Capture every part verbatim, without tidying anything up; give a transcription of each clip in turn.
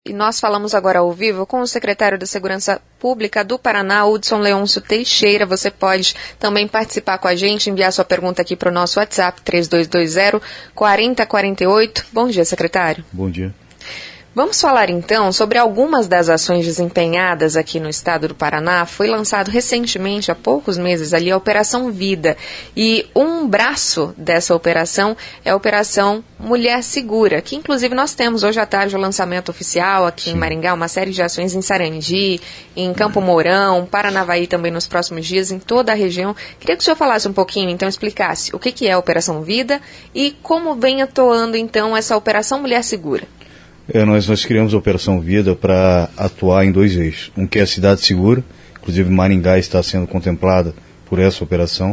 E nós falamos agora ao vivo com o secretário da Segurança Pública do Paraná, Hudson Leôncio Teixeira. Você pode também participar com a gente, enviar sua pergunta aqui para o nosso WhatsApp, três dois dois zero, quatro zero quatro oito. Bom dia, secretário. Bom dia. Vamos falar então sobre algumas das ações desempenhadas aqui no estado do Paraná. Foi lançado recentemente, há poucos meses, ali a Operação Vida. E um braço dessa operação é a Operação Mulher Segura, que inclusive nós temos hoje à tarde o lançamento oficial aqui Sim. em Maringá, uma série de ações em Sarandi, em Campo Mourão, Paranavaí também nos próximos dias, em toda a região. Queria que o senhor falasse um pouquinho, então explicasse o que, que é a Operação Vida e como vem atuando então essa Operação Mulher Segura. É, nós, nós criamos a Operação Vida para atuar em dois eixos. Um que é a cidade segura, inclusive Maringá está sendo contemplada por essa operação,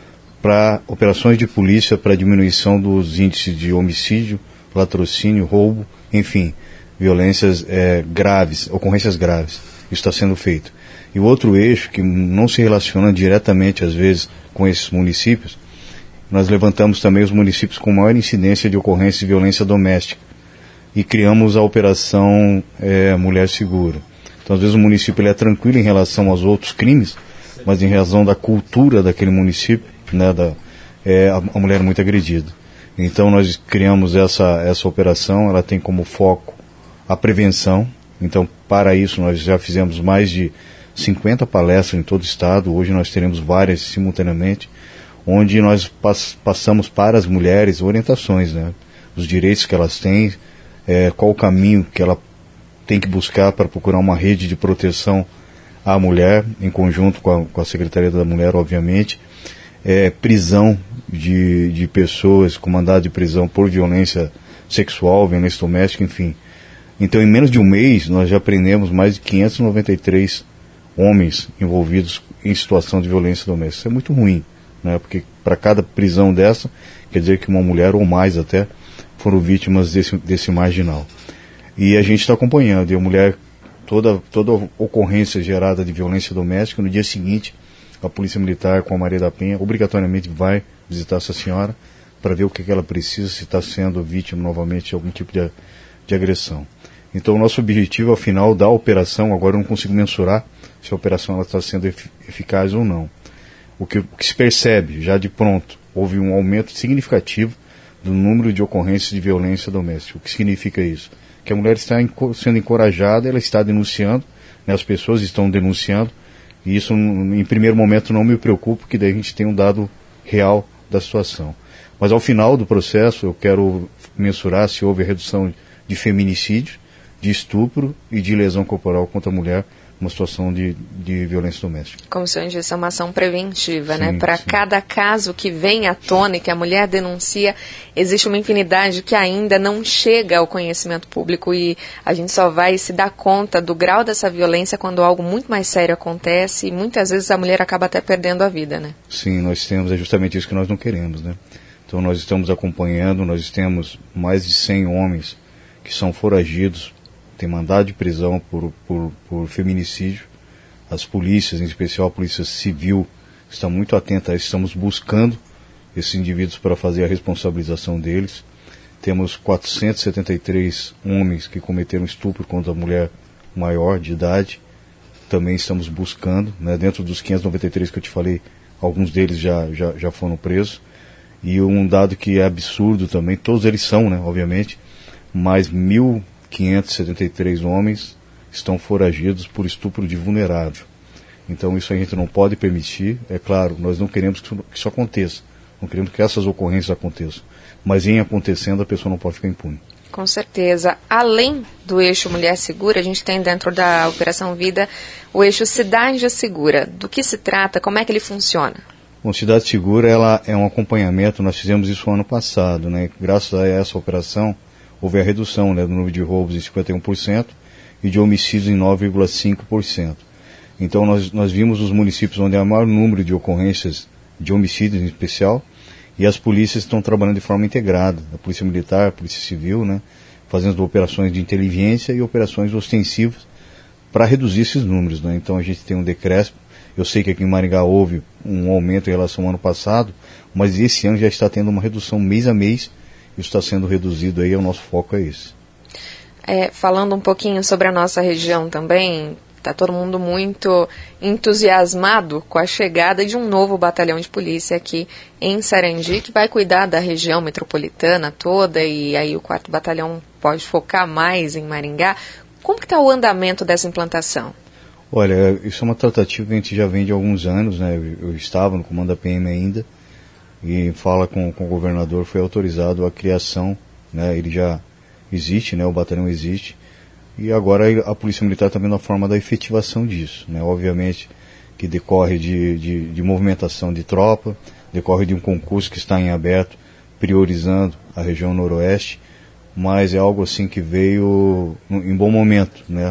para operações de polícia para diminuição dos índices de homicídio, latrocínio, roubo, enfim, violências é, graves, ocorrências graves. Isso está sendo feito. E o outro eixo, que não se relaciona diretamente, às vezes, com esses municípios, nós levantamos também os municípios com maior incidência de ocorrências de violência doméstica. E criamos a Operação é, Mulher Segura. Então, às vezes, o município ele é tranquilo em relação aos outros crimes, mas em razão da cultura daquele município, né, da, é, a, a mulher é muito agredida. Então, nós criamos essa, essa operação, ela tem como foco a prevenção. Então, para isso, nós já fizemos mais de cinquenta palestras em todo o estado. Hoje nós teremos várias simultaneamente, onde nós pass, passamos para as mulheres orientações, né, os direitos que elas têm, É, qual o caminho que ela tem que buscar para procurar uma rede de proteção à mulher, em conjunto com a, com a Secretaria da Mulher, obviamente, é, prisão de, de pessoas com mandado de prisão por violência sexual, violência doméstica, enfim. Então, em menos de um mês, nós já prendemos mais de quinhentos e noventa e três homens envolvidos em situação de violência doméstica. Isso é muito ruim, né? Porque para cada prisão dessa, quer dizer que uma mulher ou mais até foram vítimas desse, desse marginal. E a gente está acompanhando, e a mulher, toda, toda ocorrência gerada de violência doméstica, no dia seguinte, a Polícia Militar com a Maria da Penha, obrigatoriamente vai visitar essa senhora para ver o que, que ela precisa, se está sendo vítima novamente de algum tipo de, de agressão. Então, o nosso objetivo, ao final da operação, agora eu não consigo mensurar se a operação está sendo eficaz ou não. O que, o que se percebe, já de pronto, houve um aumento significativo do número de ocorrências de violência doméstica. O que significa isso? Que a mulher está sendo encorajada, ela está denunciando, né, as pessoas estão denunciando, e isso em primeiro momento não me preocupa, porque daí a gente tem um dado real da situação. Mas ao final do processo eu quero mensurar se houve redução de feminicídio, de estupro e de lesão corporal contra a mulher uma situação de, de violência doméstica. Como o senhor disse, é uma ação preventiva, sim, né? Para sim. cada caso que vem à tona e que a mulher denuncia, existe uma infinidade que ainda não chega ao conhecimento público e a gente só vai se dar conta do grau dessa violência quando algo muito mais sério acontece e muitas vezes a mulher acaba até perdendo a vida, né? Sim, nós temos, é justamente isso que nós não queremos, né? Então nós estamos acompanhando, nós temos mais de cem homens que são foragidos, tem mandado de prisão por, por, por feminicídio. As polícias, em especial a Polícia Civil, está muito atenta a isso. Estamos buscando esses indivíduos para fazer a responsabilização deles. Temos quatrocentos e setenta e três homens que cometeram estupro contra a mulher maior de idade. Também estamos buscando, né, dentro dos quinhentos e noventa e três que eu te falei, alguns deles já, já, já foram presos. E um dado que é absurdo também, todos eles são, né, obviamente, mas mil quinhentos e setenta e três homens estão foragidos por estupro de vulnerável. Então isso a gente não pode permitir. É claro, nós não queremos que isso, que isso aconteça, não queremos que essas ocorrências aconteçam, mas em acontecendo a pessoa não pode ficar impune. Com certeza. Além do eixo Mulher Segura, a gente tem dentro da Operação Vida o eixo Cidade Segura. Do que se trata? Como é que ele funciona? Bom, Cidade Segura, ela é um acompanhamento, nós fizemos isso no ano passado, né? Graças a essa operação houve a redução, né, do número de roubos em cinquenta e um por cento e de homicídios em nove vírgula cinco por cento. Então nós, nós vimos os municípios onde há maior número de ocorrências de homicídios em especial, e as polícias estão trabalhando de forma integrada, a Polícia Militar, a Polícia Civil, né, fazendo operações de inteligência e operações ostensivas para reduzir esses números, né? Então a gente tem um decréscimo. Eu sei que aqui em Maringá houve um aumento em relação ao ano passado, mas esse ano já está tendo uma redução mês a mês. Isso está sendo reduzido aí, o nosso foco é esse. É, falando um pouquinho sobre a nossa região também, está todo mundo muito entusiasmado com a chegada de um novo batalhão de polícia aqui em Sarandi, que vai cuidar da região metropolitana toda, e aí o quarto batalhão pode focar mais em Maringá. Como que está o andamento dessa implantação? Olha, isso é uma tratativa que a gente já vem de alguns anos, né? Eu, eu estava no comando da P M ainda, e fala com, com o governador, foi autorizado a criação, né? Ele já existe, né? O batalhão existe. E agora a Polícia Militar está vendo a forma da efetivação disso, né? Obviamente que decorre de, de, de movimentação de tropa, decorre de um concurso que está em aberto, priorizando a região noroeste, mas é algo assim que veio em bom momento, né?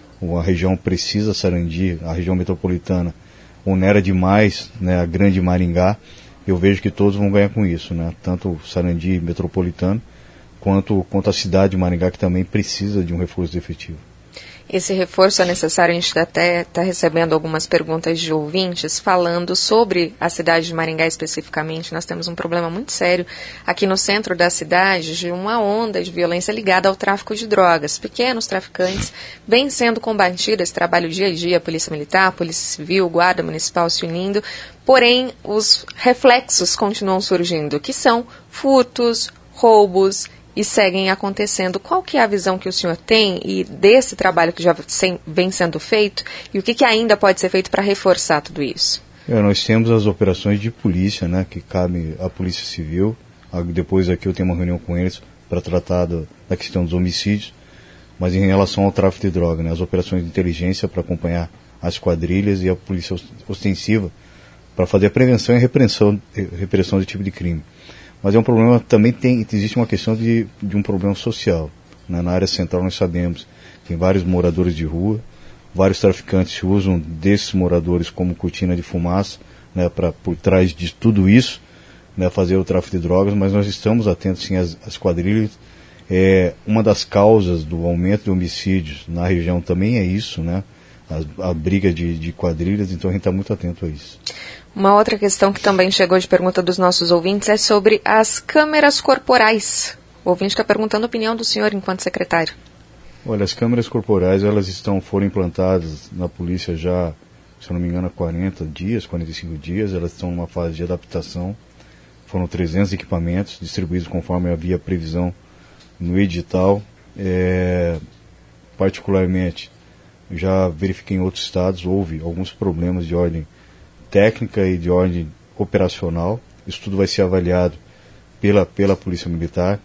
A região precisa, Sarandi, a região metropolitana, onera demais, né, a grande Maringá. Eu vejo que todos vão ganhar com isso, né? Tanto Sarandi metropolitano, quanto, quanto a cidade de Maringá, que também precisa de um reforço efetivo. Esse reforço é necessário, a gente até está recebendo algumas perguntas de ouvintes falando sobre a cidade de Maringá especificamente. Nós temos um problema muito sério aqui no centro da cidade de uma onda de violência ligada ao tráfico de drogas. Pequenos traficantes vêm sendo combatidos, esse trabalho dia a dia, a Polícia Militar, a Polícia Civil, Guarda Municipal se unindo, porém os reflexos continuam surgindo, que são furtos, roubos, e seguem acontecendo. Qual que é a visão que o senhor tem e desse trabalho que já vem sendo feito e o que, que ainda pode ser feito para reforçar tudo isso? É, nós temos as operações de polícia, né, que cabe à Polícia Civil. Depois aqui eu tenho uma reunião com eles para tratar do, da questão dos homicídios, mas em relação ao tráfico de droga, né, as operações de inteligência para acompanhar as quadrilhas e a polícia ostensiva para fazer a prevenção e repressão, repressão desse tipo de crime. Mas é um problema, também tem, existe uma questão de, de um problema social. Né? Na área central nós sabemos, tem vários moradores de rua, vários traficantes usam desses moradores como cortina de fumaça, né, para por trás de tudo isso, né, fazer o tráfico de drogas, mas nós estamos atentos sim às, às quadrilhas. É, uma das causas do aumento de homicídios na região também é isso, né? A, a briga de, de quadrilhas, então a gente está muito atento a isso. Uma outra questão que também chegou de pergunta dos nossos ouvintes é sobre as câmeras corporais. O ouvinte está perguntando a opinião do senhor enquanto secretário. Olha, as câmeras corporais, elas estão, foram implantadas na polícia já, se eu não me engano, há quarenta dias, quarenta e cinco dias. Elas estão numa fase de adaptação. Foram trezentos equipamentos distribuídos conforme havia previsão no edital. É, particularmente, já verifiquei em outros estados, houve alguns problemas de ordem técnica e de ordem operacional. Isso tudo vai ser avaliado pela, pela Polícia Militar.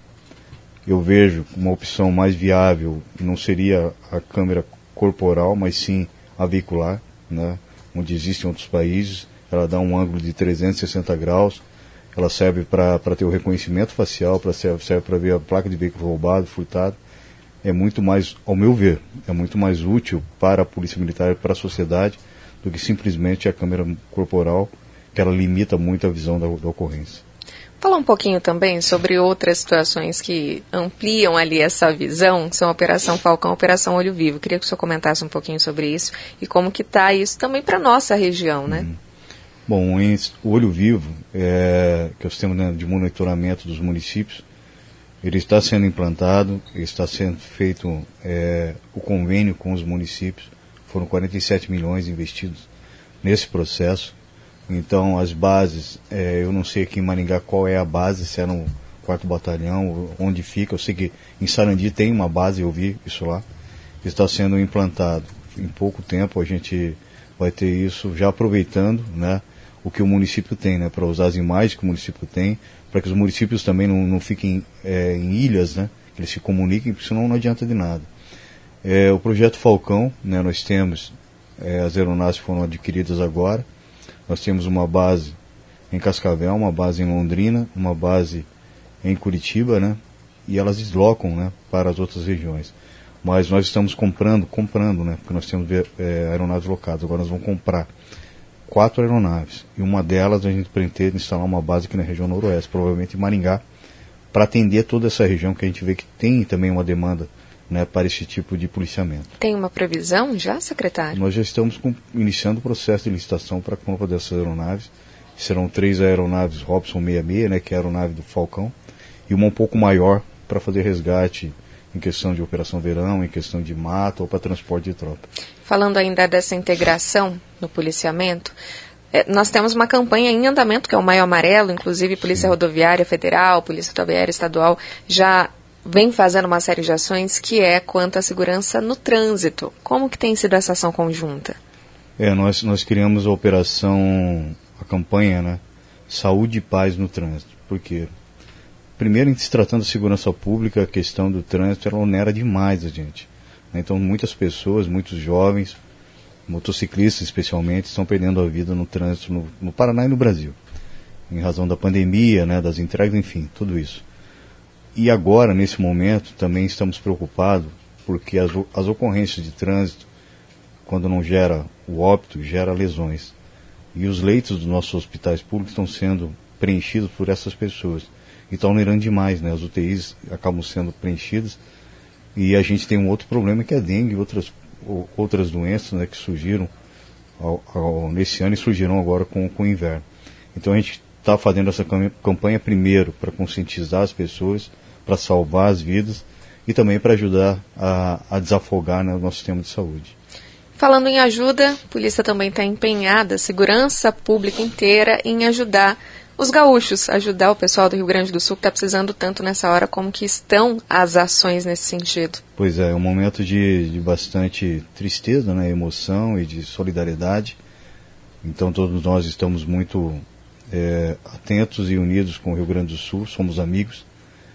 Eu vejo uma opção mais viável, não seria a câmera corporal, mas sim a veicular, né, onde existe em outros países. Ela dá um ângulo de trezentos e sessenta graus, ela serve para ter o reconhecimento facial, pra serve, serve para ver a placa de veículo roubado, furtado. É muito mais, ao meu ver, é muito mais útil para a Polícia Militar e para a sociedade do que simplesmente a câmera corporal, que ela limita muito a visão da, da ocorrência. Falar um pouquinho também sobre outras situações que ampliam ali essa visão, que são a Operação Falcão e a Operação Olho Vivo. Queria que o senhor comentasse um pouquinho sobre isso e como que está isso também para a nossa região, né? Uhum. Bom, o Olho Vivo, é, que é o sistema de monitoramento dos municípios, ele está sendo implantado, está sendo feito é, o convênio com os municípios. Foram quarenta e sete milhões investidos nesse processo. Então, as bases, é, eu não sei aqui em Maringá qual é a base, se é no quarto batalhão, onde fica. Eu sei que em Sarandi tem uma base, eu vi isso lá, que está sendo implantado. Em pouco tempo a gente vai ter isso já aproveitando, né, o que o município tem, né, para usar as imagens que o município tem, para que os municípios também não, não fiquem é, em ilhas, né, que eles se comuniquem, porque senão não adianta de nada. É, o projeto Falcão, né, nós temos, é, as aeronaves foram adquiridas agora, nós temos uma base em Cascavel, uma base em Londrina, uma base em Curitiba, né, e elas deslocam, né, para as outras regiões. Mas nós estamos comprando, comprando, né, porque nós temos é, aeronaves locadas, agora nós vamos comprar quatro aeronaves, e uma delas a gente pretende instalar uma base aqui na região noroeste, provavelmente em Maringá, para atender toda essa região que a gente vê que tem também uma demanda, né, para esse tipo de policiamento. Tem uma previsão já, secretário? Nós já estamos com, iniciando o processo de licitação para a compra dessas aeronaves. Serão três aeronaves Robson sessenta e seis, né, que é a aeronave do Falcão, e uma um pouco maior para fazer resgate em questão de operação verão, em questão de mata ou para transporte de tropa. Falando ainda dessa integração no policiamento, eh, nós temos uma campanha em andamento, que é o Maio Amarelo, inclusive Polícia Sim. Rodoviária Federal, Polícia Rodoviária Estadual, já vem fazendo uma série de ações que é quanto à segurança no trânsito. Como que tem sido essa ação conjunta? É, nós, nós criamos a operação, a campanha, né, Saúde e Paz no Trânsito. Por quê? Primeiro, em se tratando de segurança pública, a questão do trânsito ela onera demais a gente. Então, muitas pessoas, muitos jovens, motociclistas especialmente, estão perdendo a vida no trânsito no, no Paraná e no Brasil. Em razão da pandemia, né, das entregas, enfim, tudo isso. E agora, nesse momento, também estamos preocupados porque as, as ocorrências de trânsito, quando não gera o óbito, gera lesões. E os leitos dos nossos hospitais públicos estão sendo preenchidos por essas pessoas. E está onerando demais, né? As U T Is acabam sendo preenchidas. E a gente tem um outro problema que é a dengue e outras, outras doenças, né, que surgiram ao, ao, nesse ano e surgiram agora com, com o inverno. Então a gente está fazendo essa campanha primeiro para conscientizar as pessoas, para salvar as vidas e também para ajudar a, a desafogar, né, o nosso sistema de saúde. Falando em ajuda, a polícia também está empenhada, a segurança pública inteira, em ajudar os gaúchos, ajudar o pessoal do Rio Grande do Sul que está precisando tanto nessa hora, como que estão as ações nesse sentido. Pois é, é um momento de, de bastante tristeza, né, emoção e de solidariedade. Então todos nós estamos muito é, atentos e unidos com o Rio Grande do Sul, somos amigos.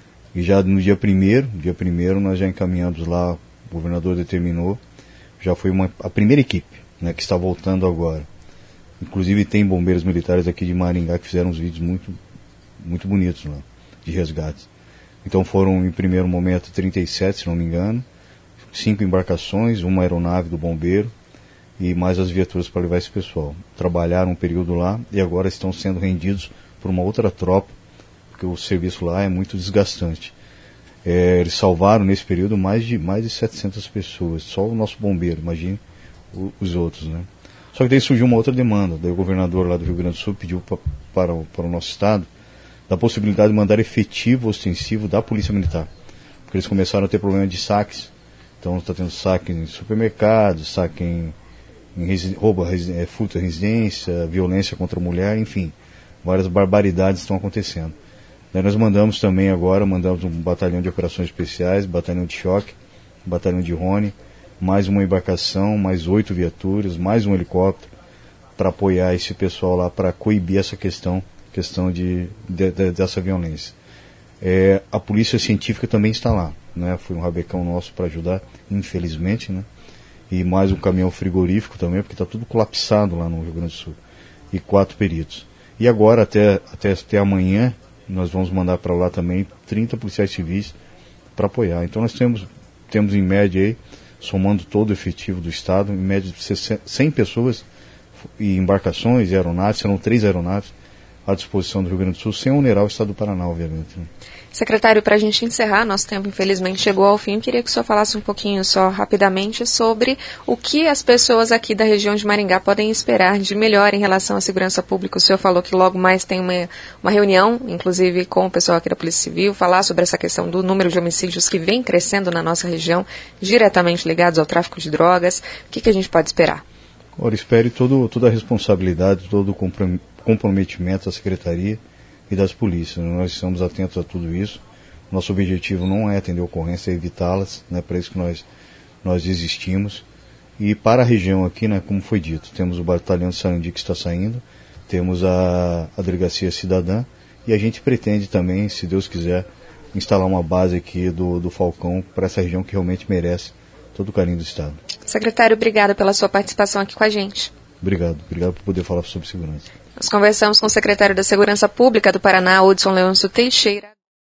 E já no dia primeiro, dia primeiro nós já encaminhamos lá, o governador determinou, já foi uma, a primeira equipe, né, que está voltando agora. Inclusive tem bombeiros militares aqui de Maringá que fizeram uns vídeos muito, muito bonitos lá, de resgates. Então foram em primeiro momento trinta e sete, se não me engano, cinco embarcações, uma aeronave do bombeiro e mais as viaturas para levar esse pessoal. Trabalharam um período lá e agora estão sendo rendidos por uma outra tropa, porque o serviço lá é muito desgastante. É, eles salvaram nesse período mais de, mais de setecentas pessoas, só o nosso bombeiro, imagine o, os outros, né? Só que daí surgiu uma outra demanda, daí o governador lá do Rio Grande do Sul pediu pra, para, o, para o nosso estado da possibilidade de mandar efetivo ostensivo da Polícia Militar, porque eles começaram a ter problema de saques, então está tendo saque em supermercados, saque em, em resi, roubo, é, furto à residência, violência contra a mulher, enfim, várias barbaridades estão acontecendo. Daí nós mandamos também agora, mandamos um batalhão de operações especiais, batalhão de choque, batalhão de Rony, mais uma embarcação, mais oito viaturas, mais um helicóptero, para apoiar esse pessoal lá, para coibir essa questão, questão de, de, de dessa violência. É, a polícia científica também está lá, né? Foi um rabecão nosso para ajudar, infelizmente, né? E mais um caminhão frigorífico também, porque está tudo colapsado lá no Rio Grande do Sul. E quatro peritos. E agora, até, até, até amanhã, nós vamos mandar para lá também trinta policiais civis para apoiar. Então nós temos, temos em média aí, somando todo o efetivo do Estado, em média de cem pessoas e embarcações e aeronaves, serão três aeronaves à disposição do Rio Grande do Sul, sem onerar o Estado do Paraná, obviamente. Né? Secretário, para a gente encerrar, nosso tempo infelizmente chegou ao fim, queria que o senhor falasse um pouquinho só rapidamente sobre o que as pessoas aqui da região de Maringá podem esperar de melhor em relação à segurança pública. O senhor falou que logo mais tem uma, uma reunião, inclusive com o pessoal aqui da Polícia Civil, falar sobre essa questão do número de homicídios que vem crescendo na nossa região, diretamente ligados ao tráfico de drogas. O que, que a gente pode esperar? Ora, espere todo, toda a responsabilidade, todo o comprometimento da Secretaria e das polícias. Nós estamos atentos a tudo isso. Nosso objetivo não é atender ocorrência, é evitá-las, né? Para isso que nós, nós existimos. E para a região aqui, né, como foi dito, temos o batalhão de Sarandi que está saindo, temos a, a delegacia cidadã e a gente pretende também, se Deus quiser, instalar uma base aqui do, do Falcão para essa região que realmente merece todo o carinho do Estado. Secretário, obrigada pela sua participação aqui com a gente. Obrigado, obrigado por poder falar sobre segurança. Nós conversamos com o secretário da Segurança Pública do Paraná, Hudson Leôncio Teixeira.